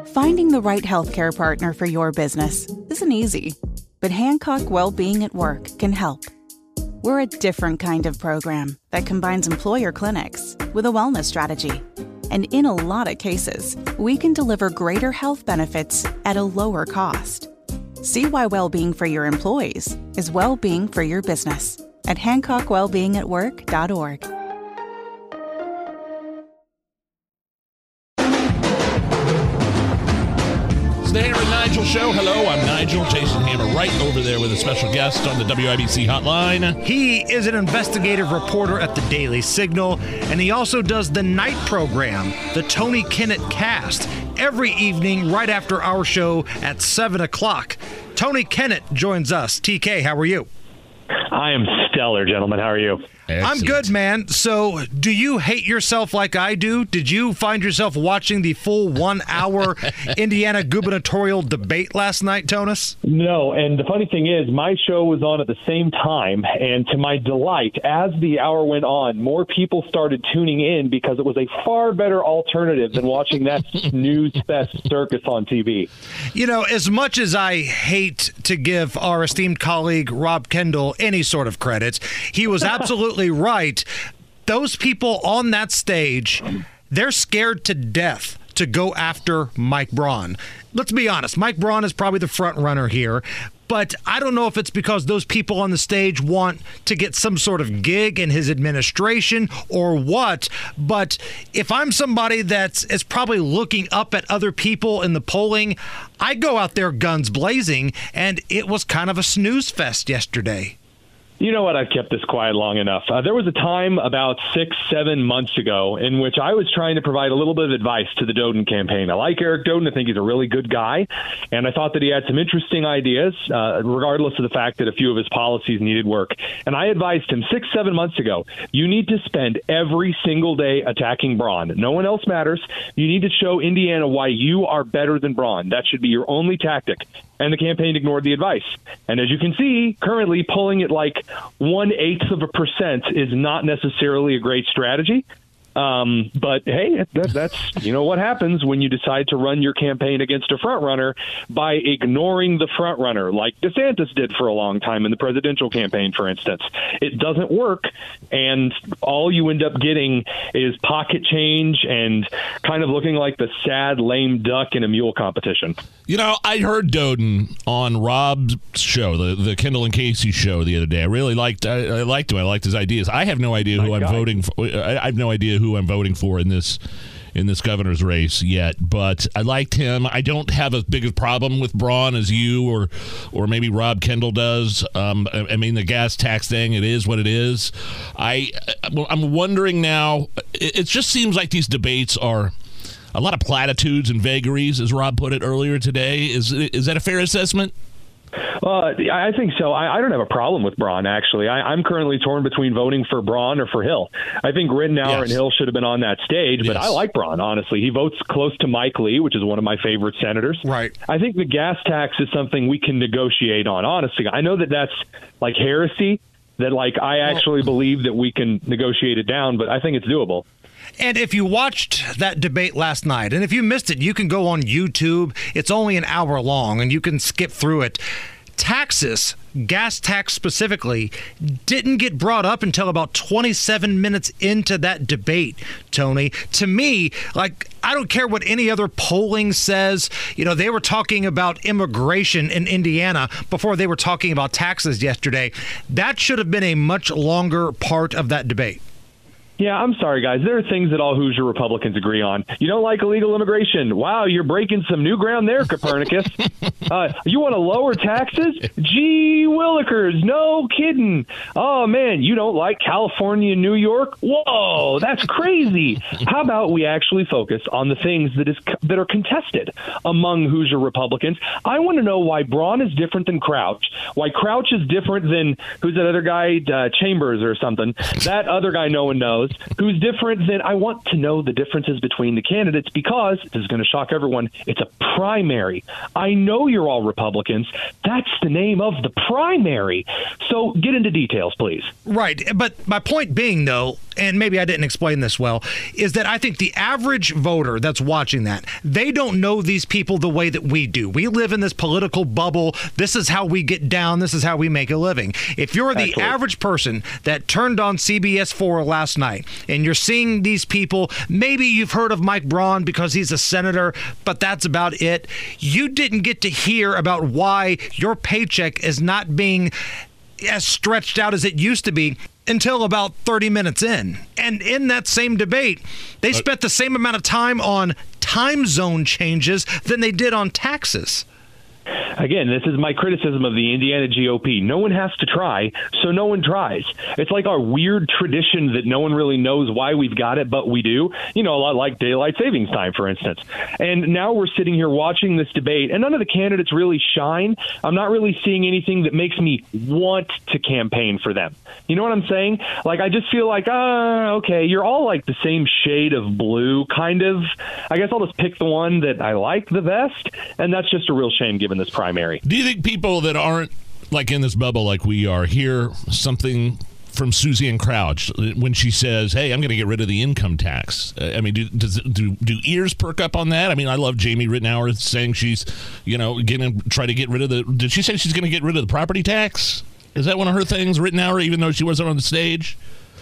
Finding the right healthcare partner for your business isn't easy, but Hancock Wellbeing at Work can help. We're a different kind of program that combines employer clinics with a wellness strategy. And in a lot of cases, we can deliver greater health benefits at a lower cost. See why well-being for your employees is well-being for your business at HancockWellbeingAtWork.org. It's the Hammer and Nigel Show. Hello, I'm Nigel. Jason Hammer right over there with a special guest on the WIBC hotline. He is an investigative reporter at the Daily Signal, and he also does the night program, the Tony Kinnett Cast, every evening right after our show at 7 o'clock. Tony Kinnett joins us. TK, how are you? I am stellar, gentlemen. How are you? Excellent. I'm good, man. So, do you hate yourself like I do? Did you find yourself watching the full 1 hour Indiana gubernatorial debate last night, Tonis? No, and the funny thing is, my show was on at the same time, and to my delight, as the hour went on, more people started tuning in because it was a far better alternative than watching that snooze fest circus on TV. You know, as much as I hate to give our esteemed colleague Rob Kendall any sort of credit, he was absolutely right. Those people on that stage, they're scared to death to go after Mike Braun. Let's be honest, Mike Braun is probably the front runner here, but I don't know if it's because those people on the stage want to get some sort of gig in his administration or what, but if I'm somebody that is probably looking up at other people in the polling, I go out there guns blazing, and it was kind of a snooze fest yesterday. You know what? I've kept this quiet long enough. There was a time about 6-7 months ago in which I was trying to provide a little bit of advice to the Doden campaign. I like Eric Doden. I think he's a really good guy. And I thought that he had some interesting ideas, regardless of the fact that a few of his policies needed work. And I advised him 6-7 months ago, you need to spend every single day attacking Braun. No one else matters. You need to show Indiana why you are better than Braun. That should be your only tactic. And the campaign ignored the advice. And as you can see, currently polling at like 0.1% is not necessarily a great strategy. But hey, that's what happens when you decide to run your campaign against a front runner by ignoring the front runner, like DeSantis did for a long time in the presidential campaign, for instance. It doesn't work, and all you end up getting is pocket change and kind of looking like the sad lame duck in a mule competition. You know, I heard Doden on Rob's show, the Kendall and Casey show the other day. I really liked him. I liked his ideas. I have no idea who I'm voting for. I have no idea who I'm voting for in this governor's race yet, but I liked him. I don't have as big a problem with Braun as you or maybe Rob Kendall does. I mean, the gas tax thing, it is what it is. I'm wondering now, it just seems like these debates are a lot of platitudes and vagaries, as Rob put it earlier today. Is that a fair assessment? I think so. I don't have a problem with Braun, actually. I'm currently torn between voting for Braun or for Hill. I think Rittenauer and Hill should have been on that stage, but I like Braun, honestly. He votes close to Mike Lee, which is one of my favorite senators. Right. I think the gas tax is something we can negotiate on, honestly. I know that that's like heresy, that like I actually believe that we can negotiate it down, but I think it's doable. And if you watched that debate last night, and if you missed it, you can go on YouTube. It's only an hour long, and you can skip through it. Taxes, gas tax specifically, didn't get brought up until about 27 minutes into that debate, Tony. To me, like, I don't care what any other polling says. You know, they were talking about immigration in Indiana before they were talking about taxes yesterday. That should have been a much longer part of that debate. Yeah, I'm sorry, guys. There are things that all Hoosier Republicans agree on. You don't like illegal immigration. Wow, you're breaking some new ground there, Copernicus. You want to lower taxes? Gee willikers, no kidding. Oh, man, you don't like California and New York? Whoa, that's crazy. How about we actually focus on the things that are contested among Hoosier Republicans? I want to know why Braun is different than Crouch, why Crouch is different than, who's that other guy, Chambers or something, that other guy no one knows. Who's different than, I want to know the differences between the candidates because, this is going to shock everyone, it's a primary. I know you're all Republicans. That's the name of the primary. So get into details, please. Right. But my point being, though, and maybe I didn't explain this well, is that I think the average voter that's watching that, they don't know these people the way that we do. We live in this political bubble. This is how we get down. This is how we make a living. If you're the average person that turned on CBS 4 last night and you're seeing these people, maybe you've heard of Mike Braun because he's a senator, but that's about it. You didn't get to hear about why your paycheck is not being as stretched out as it used to be until about 30 minutes in. And in that same debate, they spent the same amount of time on time zone changes than they did on taxes. Again, this is my criticism of the Indiana GOP. No one has to try, so no one tries. It's like our weird tradition that no one really knows why we've got it, but we do. A lot like daylight savings time, for instance. And now we're sitting here watching this debate, and none of the candidates really shine. I'm not really seeing anything that makes me want to campaign for them. You know what I'm saying? Like, I just feel like, okay, you're all like the same shade of blue, kind of. I guess I'll just pick the one that I like the best, and that's just a real shame given this primary. Do you think people that aren't like in this bubble like we are hear something from Suzanne Crouch when she says, hey, I'm going to get rid of the income tax? I mean, do ears perk up on that? I mean, I love Jamie Rittenauer saying she's, going to try to get rid of did she say she's going to get rid of the property tax? Is that one of her things, Rittenauer, even though she wasn't on the stage?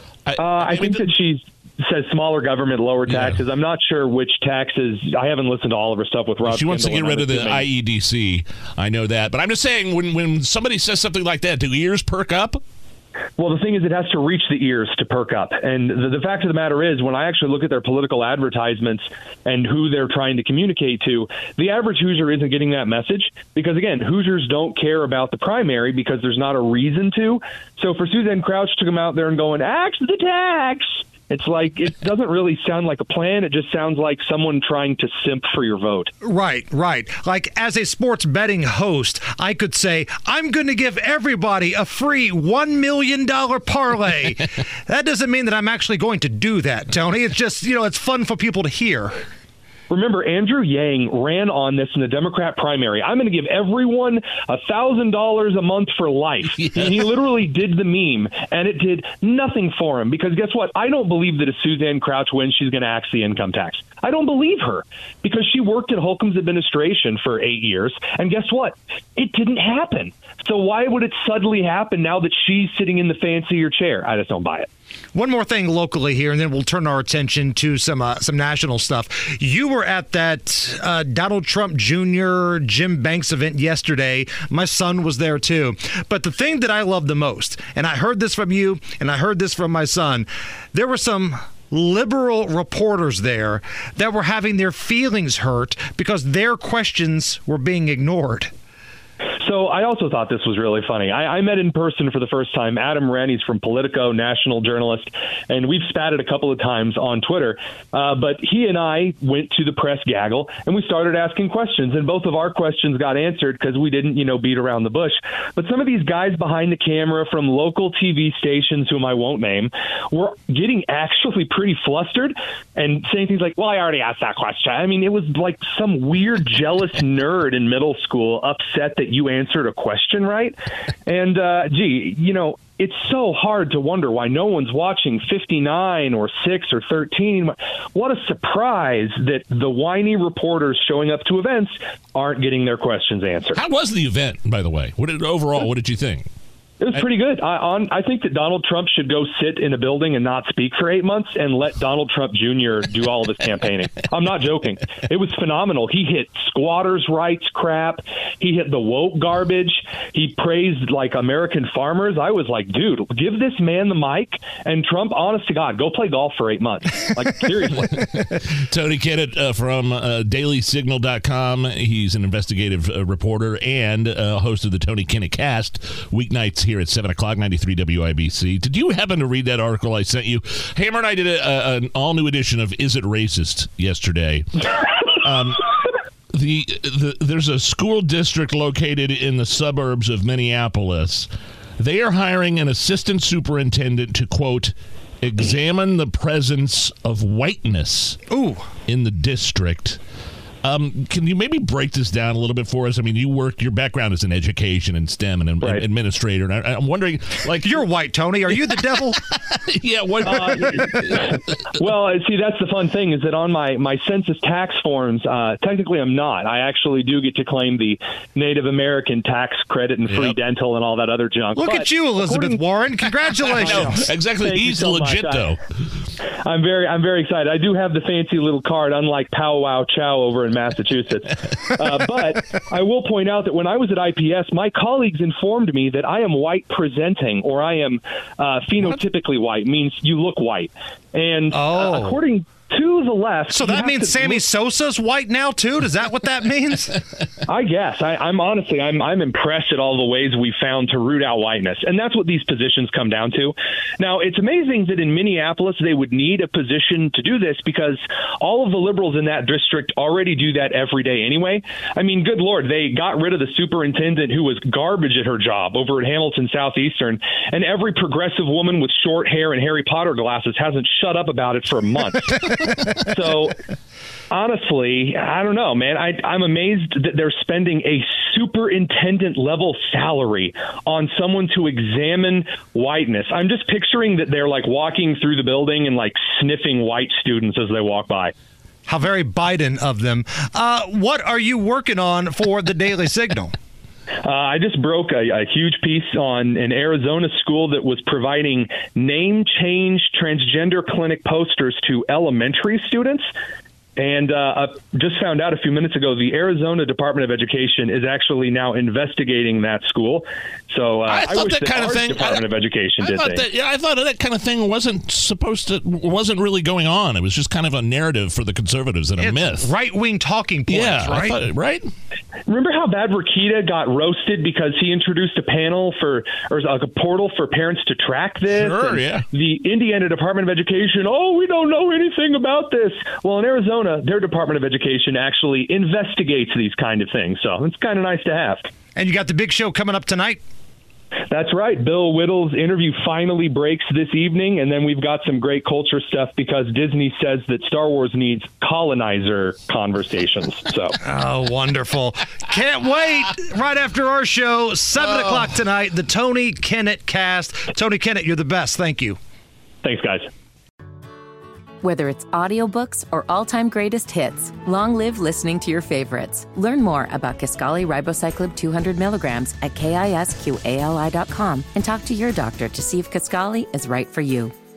I think that she's says smaller government, lower taxes. Yeah. I'm not sure which taxes. I haven't listened to all of her stuff with Rob. She wants to get rid of the IEDC. I know that. But I'm just saying, when somebody says something like that, do ears perk up? Well, the thing is, it has to reach the ears to perk up. And the fact of the matter is, when I actually look at their political advertisements and who they're trying to communicate to, the average Hoosier isn't getting that message because, again, Hoosiers don't care about the primary because there's not a reason to. So for Suzanne Crouch to come out there and going, axe the tax, it's like, it doesn't really sound like a plan. It just sounds like someone trying to simp for your vote. Right. Like, as a sports betting host, I could say, I'm going to give everybody a free $1 million parlay. That doesn't mean that I'm actually going to do that, Tony. It's just, it's fun for people to hear. Remember, Andrew Yang ran on this in the Democrat primary. I'm going to give everyone $1,000 a month for life. And he literally did the meme, and it did nothing for him. Because guess what? I don't believe that if Suzanne Crouch wins, she's going to axe the income tax. I don't believe her because she worked in Holcomb's administration for 8 years. And guess what? It didn't happen. So why would it suddenly happen now that she's sitting in the fancier chair? I just don't buy it. One more thing locally here, and then we'll turn our attention to some national stuff. You were at that Donald Trump Jr. Jim Banks event yesterday. My son was there too. But the thing that I love the most, and I heard this from you, and I heard this from my son, there were some liberal reporters there that were having their feelings hurt because their questions were being ignored. So I also thought this was really funny. I met in person for the first time Adam Wren. He's from Politico, national journalist, and we've spatted a couple of times on Twitter. But he and I went to the press gaggle, and we started asking questions, and both of our questions got answered because we didn't, beat around the bush. But some of these guys behind the camera from local TV stations, whom I won't name, were getting actually pretty flustered and saying things like, well, I already asked that question. I mean, it was like some weird jealous nerd in middle school upset that you answered a question right. And it's so hard to wonder why no one's watching 59 or 6 or 13. What a surprise that the whiny reporters showing up to events aren't getting their questions answered. How was the event, by the way? What did you think? It was pretty good. I think that Donald Trump should go sit in a building and not speak for 8 months and let Donald Trump Jr. do all of his campaigning. I'm not joking. It was phenomenal. He hit squatters' rights crap. He hit the woke garbage. He praised, American farmers. I was like, dude, give this man the mic. And Trump, honest to God, go play golf for 8 months. Seriously. Tony Kinnett from DailySignal.com. He's an investigative reporter and host of the Tony Kinnett Cast, weeknights here at 7 o'clock, 93 WIBC. Did you happen to read that article I sent you? Hammer and I did an all-new edition of Is It Racist yesterday. There's a school district located in the suburbs of Minneapolis. They are hiring an assistant superintendent to, quote, examine the presence of whiteness in the district. Can you maybe break this down a little bit for us? I mean, your background is in education and STEM and administrator, and I'm wondering, like, you're white, Tony. Are you the devil? Yeah. What? Well, see, that's the fun thing is that on my census tax forms, technically I'm not. I actually do get to claim the Native American tax credit and free dental and all that other junk. Look at you, Elizabeth Warren. Congratulations. Exactly. He's so legit, though. I'm very excited. I do have the fancy little card, unlike Pow Wow Chow over in Massachusetts. But I will point out that when I was at IPS, my colleagues informed me that I am white presenting, or I am phenotypically white, means you look white. And according to the left. So that means Sammy Sosa's white now, too? Is that what that means? I guess. I'm honestly, I'm impressed at all the ways we found to root out whiteness. And that's what these positions come down to. Now, it's amazing that in Minneapolis, they would need a position to do this because all of the liberals in that district already do that every day anyway. I mean, good Lord, they got rid of the superintendent who was garbage at her job over at Hamilton Southeastern. And every progressive woman with short hair and Harry Potter glasses hasn't shut up about it for months. So, honestly, I don't know, man. I'm amazed that they're spending a superintendent-level salary on someone to examine whiteness. I'm just picturing that they're, like, walking through the building and, like, sniffing white students as they walk by. How very Biden of them. What are you working on for the Daily Signal? I just broke a huge piece on an Arizona school that was providing name change transgender clinic posters to elementary students. And just found out a few minutes ago, the Arizona Department of Education is actually now investigating that school. So I wish that our Department of Education did things. I thought that kind of thing wasn't really going on. It was just kind of a narrative for the conservatives and a myth. Right-wing talking points, right? Right? Remember how bad Rokita got roasted because he introduced a panel or a portal for parents to track this? Sure, yeah. The Indiana Department of Education, we don't know anything about this. Well, in Arizona, their Department of Education actually investigates these kind of things. So it's kind of nice to have. And you got the big show coming up tonight? That's right. Bill Whittle's interview finally breaks this evening, and then we've got some great culture stuff because Disney says that Star Wars needs colonizer conversations. So, wonderful. Can't wait. Right after our show, 7 o'clock tonight, the Tony Kinnett Cast. Tony Kinnett, you're the best. Thank you. Thanks, guys. Whether it's audiobooks or all-time greatest hits, long live listening to your favorites. Learn more about Kisqali Ribociclib 200 milligrams at KISQALI.com and talk to your doctor to see if Kisqali is right for you.